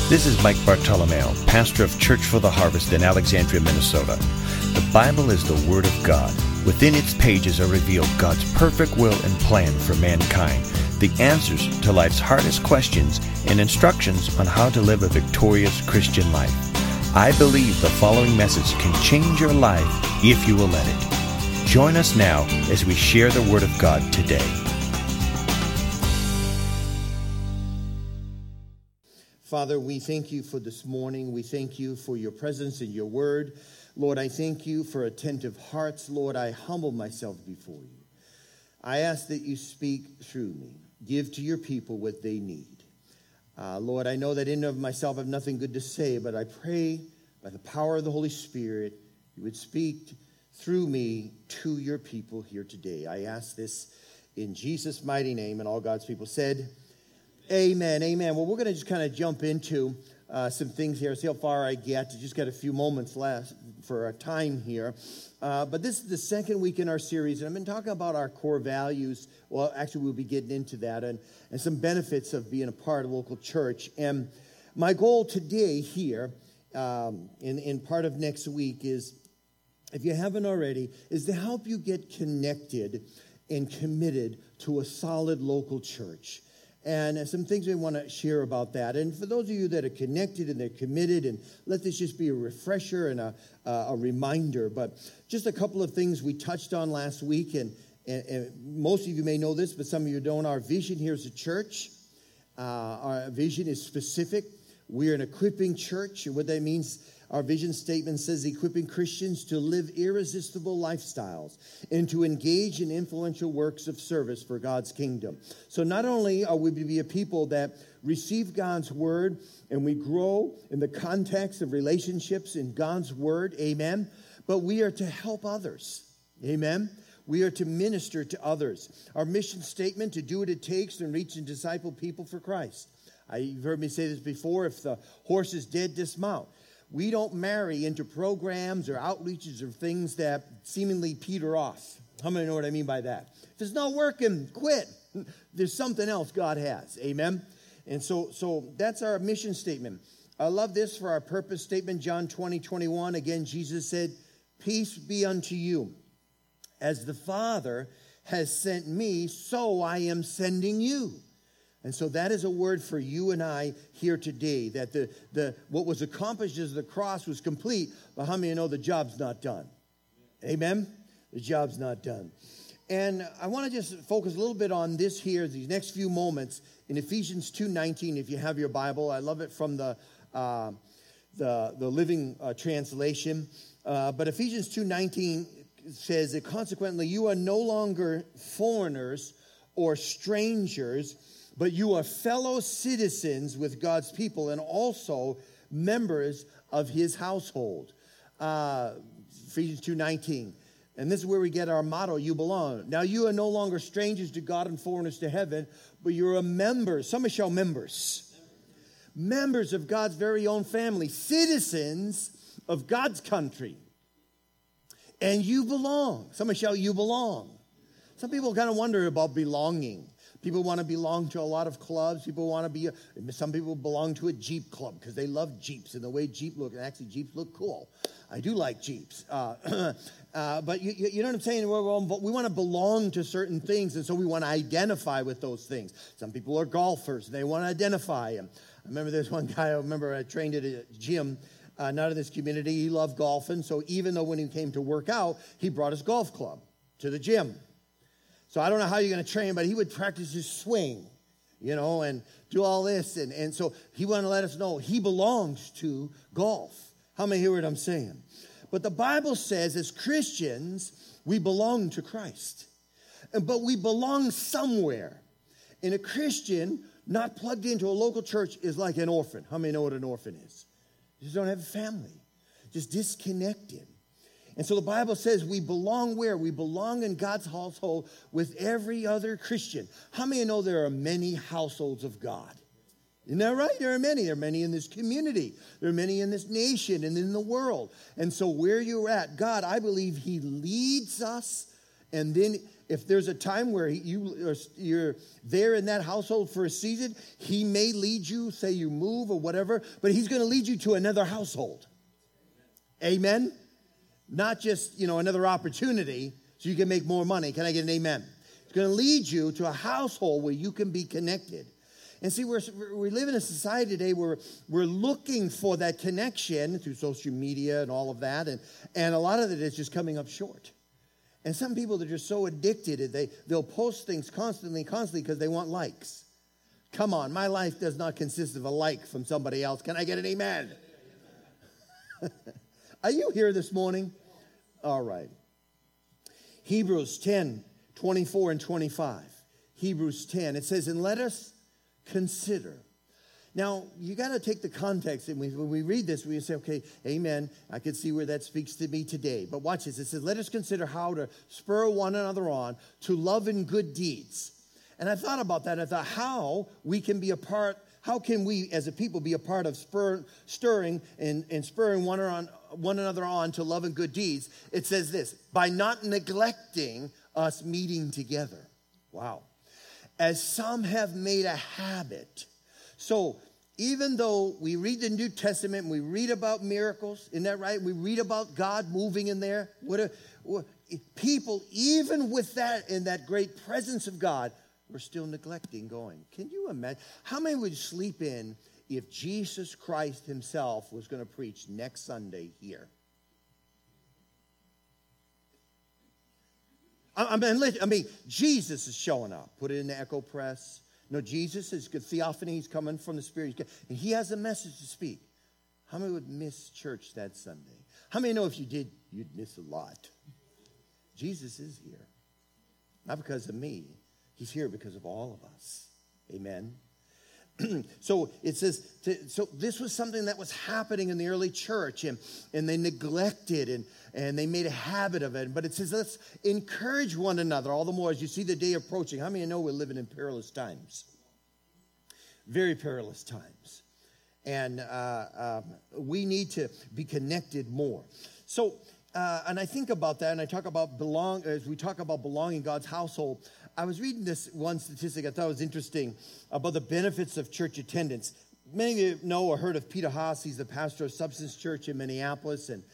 This is Mike Bartolomeo, pastor of Church for the Harvest in Alexandria, Minnesota. The Bible is the Word of God. Within its pages are revealed God's perfect will and plan for mankind, the answers to life's hardest questions, and instructions on how to live a victorious Christian life. I believe the following message can change your life if you will let it. Join us now as we share the Word of God today. Father, we thank you for this morning. We thank you for your presence and your word. Lord, I thank you for attentive hearts. Lord, I humble myself before you. I ask that you speak through me. Give to your people what they need. Lord, I know that in and of myself I have nothing good to say, but I pray by the power of the Holy Spirit, you would speak through me to your people here today. I ask this in Jesus' mighty name, and all God's people said, amen, amen. Well, we're going to just kind of jump into some things here, see how far I get. Just got a few moments left for our time here. But this is the second week in our series, and I've been talking about our core values. Well, actually, we'll be getting into that and some benefits of being a part of local church. And my goal today here, in part of next week, is, if you haven't already, is to help you get connected and committed to a solid local church. And some things we want to share about that. And for those of you that are connected and they're committed, and let this just be a refresher and a reminder. But just a couple of things we touched on last week, and most of you may know this, but some of you don't. Our vision here as a church, our vision is specific. We're an equipping church, and what that means, our vision statement says equipping Christians to live irresistible lifestyles and to engage in influential works of service for God's kingdom. So not only are we to be a people that receive God's word and we grow in the context of relationships in God's word, amen, but we are to help others, amen. We are to minister to others. Our mission statement, to do what it takes to reach and disciple people for Christ. You've heard me say this before, if the horse is dead, dismount. We don't marry into programs or outreaches or things that seemingly peter off. How many know what I mean by that? If it's not working, quit. There's something else God has. Amen? And so that's our mission statement. I love this for our purpose statement, John 20:21. Again, Jesus said, "Peace be unto you. As the Father has sent me, so I am sending you." And so that is a word for you and I here today, that the what was accomplished as the cross was complete, but how many know the job's not done? Amen? The job's not done. And I want to just focus a little bit on this here, these next few moments in Ephesians 2:19, if you have your Bible. I love it from the Living Translation. But Ephesians 2:19 says that consequently you are no longer foreigners or strangers, but you are fellow citizens with God's people and also members of his household. Ephesians 2:19. And this is where we get our motto, you belong. Now you are no longer strangers to God and foreigners to heaven, but you're a member. Somebody shout members. Members of God's very own family. Citizens of God's country. And you belong. Somebody shout, you belong. Some people kind of wonder about belonging. People want to belong to a lot of clubs. Some people belong to a Jeep club because they love Jeeps and the way Jeep look. And actually, Jeeps look cool. I do like Jeeps. But you know what I'm saying? We want to belong to certain things, and so we want to identify with those things. Some people are golfers, and they want to identify them. I remember there's one guy, I trained at a gym, not in this community. He loved golfing, so even though when he came to work out, he brought his golf club to the gym. So I don't know how you're going to train, but he would practice his swing, and do all this. And so he wanted to let us know he belongs to golf. How many hear what I'm saying? But the Bible says as Christians, we belong to Christ. But we belong somewhere. And a Christian not plugged into a local church is like an orphan. How many know what an orphan is? You just don't have a family. Just disconnected. And so the Bible says we belong where? We belong in God's household with every other Christian. How many know there are many households of God? Isn't that right? There are many. There are many in this community. There are many in this nation and in the world. And so where you're at, God, I believe he leads us And then if there's a time where you're there in that household for a season, he may lead you, say you move or whatever, but he's going to lead you to another household. Amen? Not just, another opportunity so you can make more money. Can I get an amen? It's going to lead you to a household where you can be connected. And see, we live in a society today where we're looking for that connection through social media and all of that, and a lot of it is just coming up short. And some people are just so addicted, they'll post things constantly because they want likes. Come on, my life does not consist of a like from somebody else. Can I get an amen? Are you here this morning? All right. Hebrews 10, 24 and 25. Hebrews 10, it says, and let us consider. Now, you got to take the context, and when we read this, we say, okay, amen, I can see where that speaks to me today. But watch this. It says, let us consider how to spur one another on to love and good deeds. And I thought about that. I thought, how can we as a people be a part of stirring and spurring one another on to love and good deeds? It says this, by not neglecting us meeting together. Wow. As some have made a habit. So even though we read the New Testament and we read about miracles, isn't that right? We read about God moving in there. People, even with that, in that great presence of God, we're still neglecting going. Can you imagine? How many would sleep in if Jesus Christ himself was going to preach next Sunday here? I mean, Jesus is showing up. Put it in the Echo Press. No, Jesus is good. Theophany, he's coming from the Spirit. And he has a message to speak. How many would miss church that Sunday? How many know if you did, you'd miss a lot? Jesus is here. Not because of me. He's here because of all of us. Amen. So it says, so this was something that was happening in the early church, and they neglected and they made a habit of it. But it says, let's encourage one another all the more as you see the day approaching. How many know we're living in perilous times? Very perilous times. And we need to be connected more. So, and I think about that, and I talk about as we talk about belonging in God's household. I was reading this one statistic I thought was interesting about the benefits of church attendance. Many of you know or heard of Peter Haas. He's the pastor of Substance Church in Minneapolis, and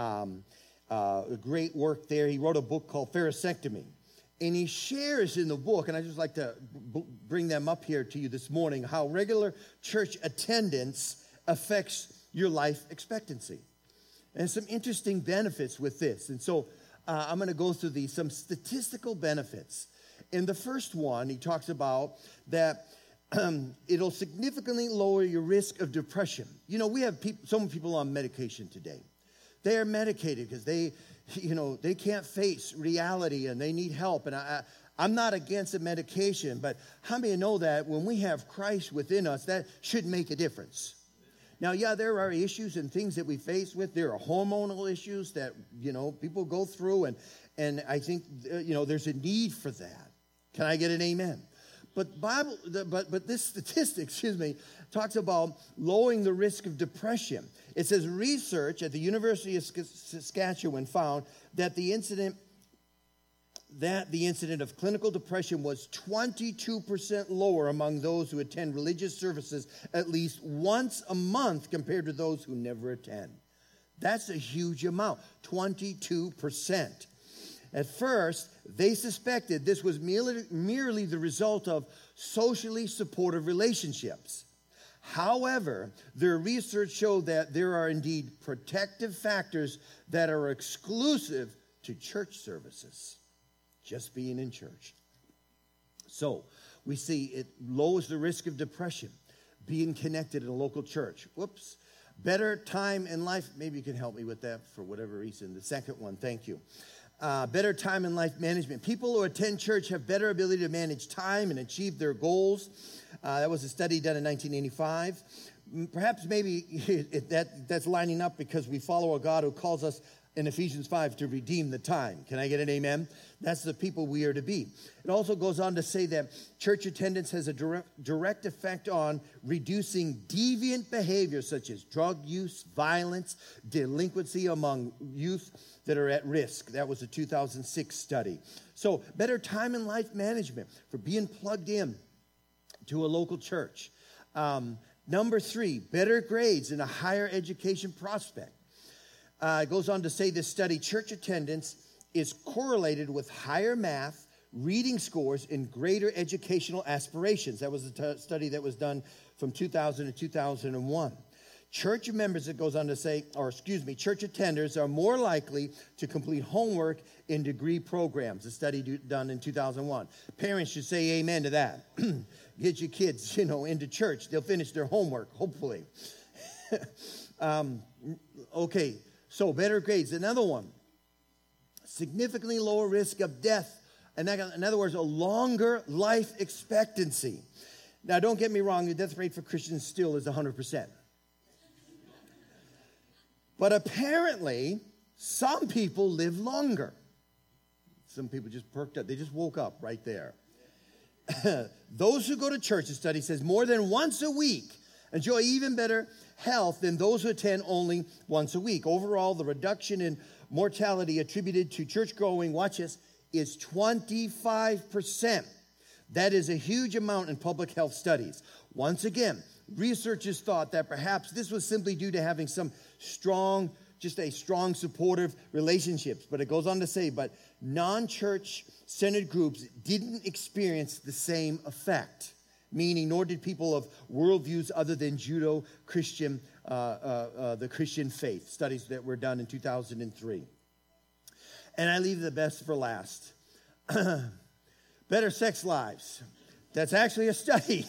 a great work there. He wrote a book called Pharisectomy. And he shares in the book, and I just like to bring them up here to you this morning, how regular church attendance affects your life expectancy. And some interesting benefits with this. And so I'm going to go through some statistical benefits. In the first one, he talks about that it'll significantly lower your risk of depression. You know, we have some people on medication today. They are medicated because they can't face reality and they need help. And I'm not against the medication, but how many know that when we have Christ within us, that should make a difference? Now, yeah, there are issues and things that we face with. There are hormonal issues that, people go through, and I think, there's a need for that. Can I get an amen? But this statistic, talks about lowering the risk of depression. It says research at the University of Saskatchewan found that the incident of clinical depression was 22% lower among those who attend religious services at least once a month compared to those who never attend. That's a huge amount, 22%. At first, they suspected this was merely the result of socially supportive relationships. However, their research showed that there are indeed protective factors that are exclusive to church services, just being in church. So, we see it lowers the risk of depression, being connected in a local church. Whoops. Better time in life. Maybe you can help me with that for whatever reason. The second one, thank you. Better time and life management. People who attend church have better ability to manage time and achieve their goals. That was a study done in 1985. Perhaps maybe that's lining up because we follow a God who calls us in Ephesians 5 to redeem the time. Can I get an amen? That's the people we are to be. It also goes on to say that church attendance has a direct effect on reducing deviant behavior such as drug use, violence, delinquency among youth that are at risk. That was a 2006 study. So better time and life management for being plugged in to a local church. Number 3, better grades and a higher education prospect. It goes on to say this study, church attendance is correlated with higher math, reading scores, and greater educational aspirations. That was a study that was done from 2000 to 2001. Church members, it goes on to say, church attenders are more likely to complete homework in degree programs, a study done in 2001. Parents should say amen to that. Get your kids, into church. They'll finish their homework, hopefully. Okay, so better grades. Another one, significantly lower risk of death. In other words, a longer life expectancy. Now, don't get me wrong, the death rate for Christians still is 100%. But apparently, some people live longer. Some people just perked up. They just woke up right there. Those who go to church, the study says, more than once a week enjoy even better health than those who attend only once a week. Overall, the reduction in mortality attributed to church going, watch this, is 25%. That is a huge amount in public health studies. Once again, researchers thought that perhaps this was simply due to having some strong supportive relationships. But it goes on to say, but non-church centered groups didn't experience the same effect. Meaning, nor did people of worldviews other than Judeo-Christian, the Christian faith. Studies that were done in 2003. And I leave the best for last. Better sex lives. That's actually a study.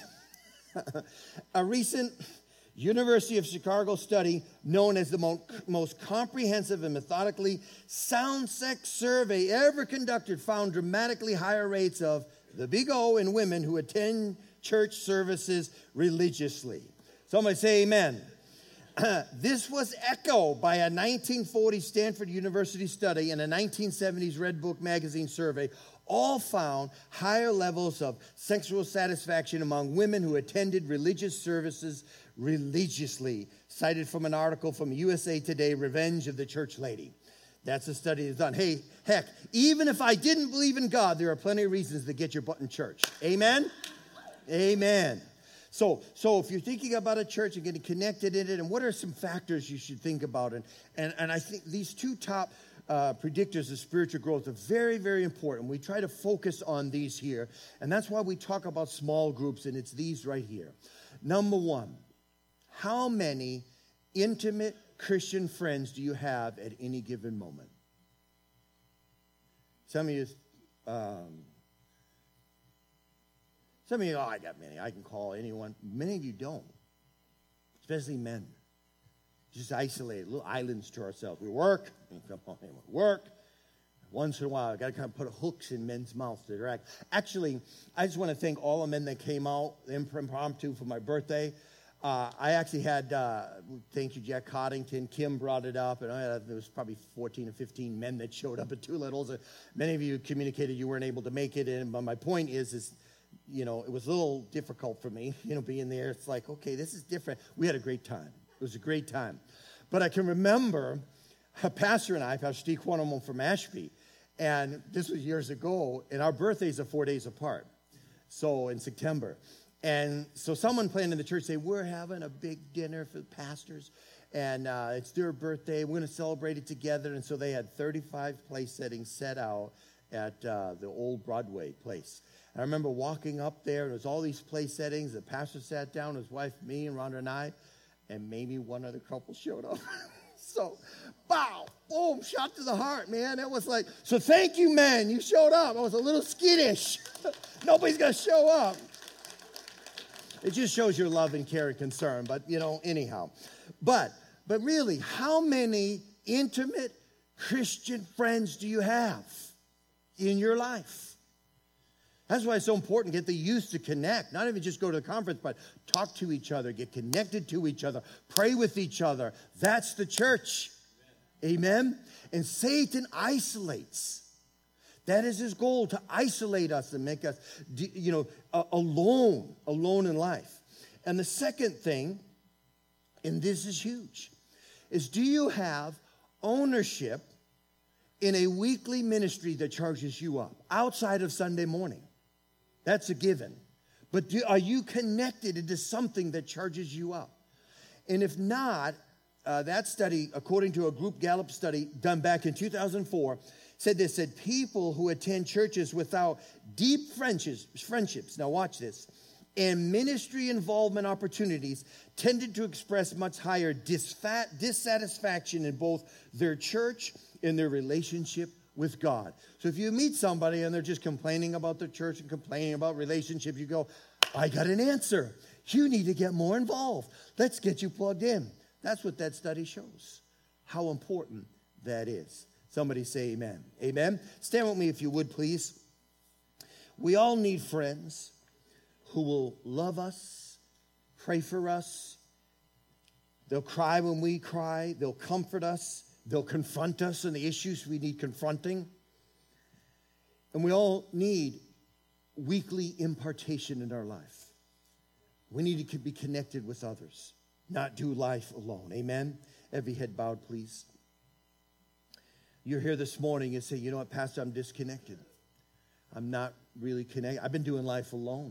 A recent University of Chicago study known as the most comprehensive and methodically sound sex survey ever conducted found dramatically higher rates of the big O in women who attend church services religiously. Somebody say amen. This was echoed by a 1940 Stanford University study and a 1970s Red Book magazine survey. All found higher levels of sexual satisfaction among women who attended religious services religiously. Cited from an article from USA Today, Revenge of the Church Lady. That's a study that's done. Hey, heck, even if I didn't believe in God, there are plenty of reasons to get your butt in church. Amen? Amen. So if you're thinking about a church and getting connected in it, and what are some factors you should think about? And I think these two top predictors of spiritual growth are very, very important. We try to focus on these here, and that's why we talk about small groups, and it's these right here. Number 1, how many intimate Christian friends do you have at any given moment? Some of you, I got many. I can call anyone. Many of you don't, especially men. Just isolated, little islands to ourselves. We work, we come home, we work. Once in a while, I got to kind of put hooks in men's mouths to direct. Actually, I just want to thank all the men that came out impromptu for my birthday. I actually had, thank you, Jack Coddington. Kim brought it up, and there was probably 14 or 15 men that showed up at Two Littles. Many of you communicated you weren't able to make it, but my point is it was a little difficult for me, being there. It's like, okay, this is different. We had a great time. It was a great time. But I can remember Pastor and I, Pastor Steve Quantum from Ashby, and this was years ago, and our birthdays are 4 days apart, so in September. And so someone planned in the church said, we're having a big dinner for the pastors, and it's their birthday. We're going to celebrate it together. And so they had 35 place settings set out at the old Broadway place. And I remember walking up there, and there was all these place settings. The pastor sat down, his wife, me, and Rhonda and I, and maybe one other couple showed up. So, bow, boom, shot to the heart, man. That was like, so thank you, man. You showed up. I was a little skittish. Nobody's going to show up. It just shows your love and care and concern. But, anyhow. But really, how many intimate Christian friends do you have in your life? That's why it's so important to get the youth to connect. Not even just go to the conference, but talk to each other, get connected to each other, pray with each other. That's the church. Amen? And Satan isolates. That is his goal, to isolate us and make us, alone in life. And the second thing, and this is huge, is do you have ownership in a weekly ministry that charges you up outside of Sunday morning? That's a given. But are you connected into something that charges you up? And if not, that study, according to a group Gallup study done back in 2004, said people who attend churches without deep friendships, now watch this, and ministry involvement opportunities tended to express much higher dissatisfaction in both their church and their relationship with God. So if you meet somebody and they're just complaining about their church and complaining about relationships, you go, I got an answer. You need to get more involved. Let's get you plugged in. That's what that study shows, how important that is. Somebody say amen. Amen. Stand with me if you would, please. We all need friends who will love us, pray for us. They'll cry when we cry. They'll comfort us. They'll confront us in the issues we need confronting. And we all need weekly impartation in our life. We need to be connected with others, not do life alone. Amen. Every head bowed, please. You're here this morning and say, you know what, Pastor, I'm disconnected. I'm not really connected. I've been doing life alone.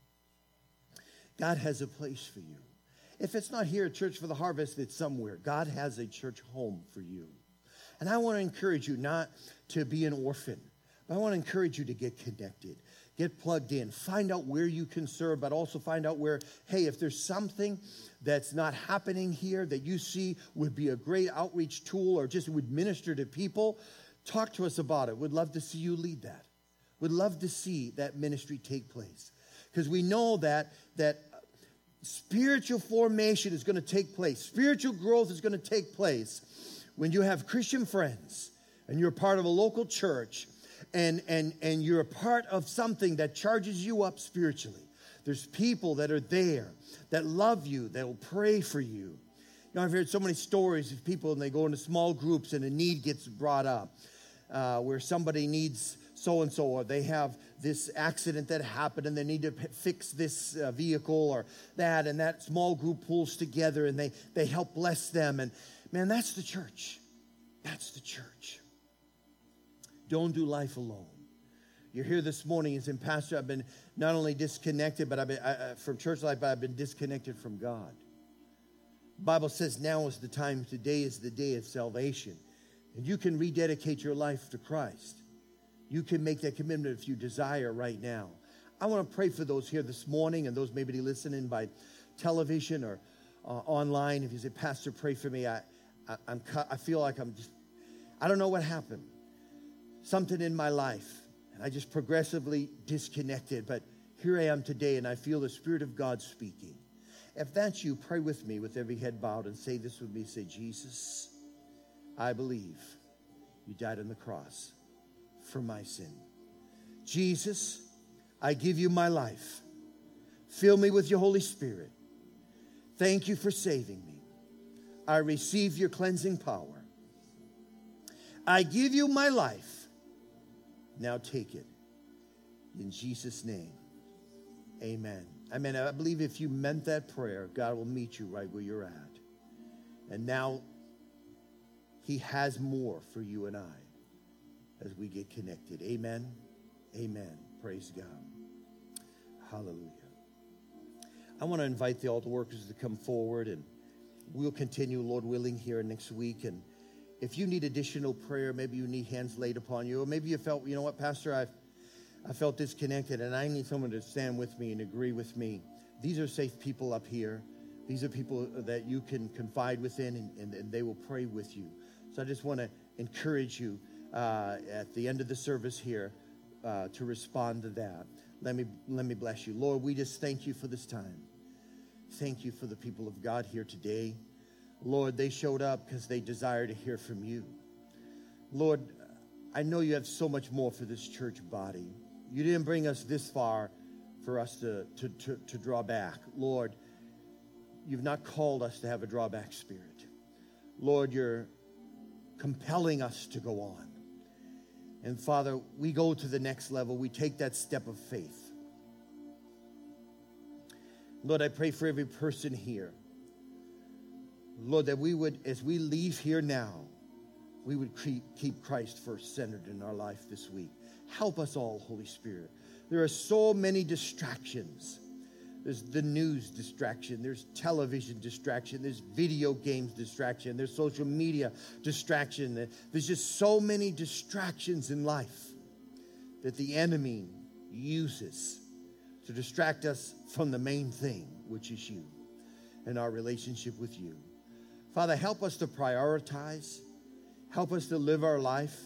God has a place for you. If it's not here at Church for the Harvest, it's somewhere. God has a church home for you. And I want to encourage you not to be an orphan, but I want to encourage you to get connected, get plugged in, find out where you can serve, but also find out where, hey, if there's something that's not happening here that you see would be a great outreach tool or just would minister to people, talk to us about it. We'd love to see you lead that. We'd love to see that ministry take place. Because we know that spiritual formation is going to take place. Spiritual growth is going to take place when you have Christian friends and you're part of a local church and you're a part of something that charges you up spiritually. There's people that are there that love you, that will pray for you. You know, I've heard so many stories of people and they go into small groups and a need gets brought up where somebody needs so-and-so, or they have this accident that happened and they need to fix this vehicle or that, and that small group pulls together and they help bless them. And man, that's the church. That's the church. Don't do life alone. You're here this morning and saying, Pastor, I've been not only disconnected from church life, but I've been disconnected from God. The Bible says now is the time, today is the day of salvation. And you can rededicate your life to Christ. You can make that commitment if you desire right now. I want to pray for those here this morning and those maybe listening by television or online. If you say, Pastor, pray for me. I feel like I don't know what happened. Something in my life. And I just progressively disconnected. But here I am today and I feel the Spirit of God speaking. If that's you, pray with me with every head bowed and say this with me. Say, Jesus, I believe you died on the cross for my sin. Jesus, I give you my life. Fill me with your Holy Spirit. Thank you for saving me. I receive your cleansing power. I give you my life. Now take it. In Jesus' name, amen. Amen. I believe if you meant that prayer, God will meet you right where you're at. And now he has more for you and I as we get connected. Amen. Amen. Praise God. Hallelujah. I want to invite the altar workers to come forward, and we'll continue, Lord willing, here next week. And if you need additional prayer, maybe you need hands laid upon you, or maybe you felt, you know what, Pastor, I felt disconnected, and I need someone to stand with me and agree with me. These are safe people up here. These are people that you can confide within, and they will pray with you. So I just want to encourage you at the end of the service here to respond to that. Let me bless you. Lord, we just thank you for this time. Thank you for the people of God here today. Lord, they showed up because they desire to hear from you. Lord, I know you have so much more for this church body. You didn't bring us this far for us to draw back. Lord, you've not called us to have a drawback spirit. Lord, you're compelling us to go on. And Father, we go to the next level. We take that step of faith. Lord, I pray for every person here. Lord, that we would, as we leave here now, we would keep Christ first centered in our life this week. Help us all, Holy Spirit. There are so many distractions. There's the news distraction. There's television distraction. There's video games distraction. There's social media distraction. There's just so many distractions in life that the enemy uses to distract us from the main thing, which is you and our relationship with you. Father, help us to prioritize. Help us to live our life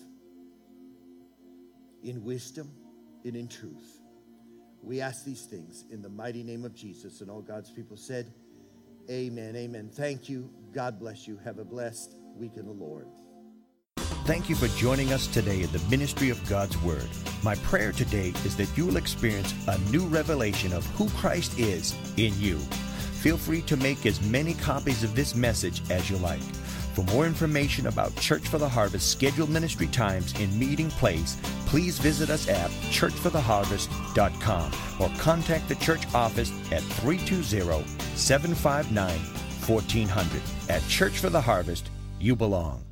in wisdom and in truth. We ask these things in the mighty name of Jesus. And all God's people said, amen, amen. Thank you. God bless you. Have a blessed week in the Lord. Thank you for joining us today in the ministry of God's Word. My prayer today is that you will experience a new revelation of who Christ is in you. Feel free to make as many copies of this message as you like. For more information about Church for the Harvest scheduled ministry times and meeting place, please visit us at churchfortheharvest.com or contact the church office at 320-759-1400. At Church for the Harvest, you belong.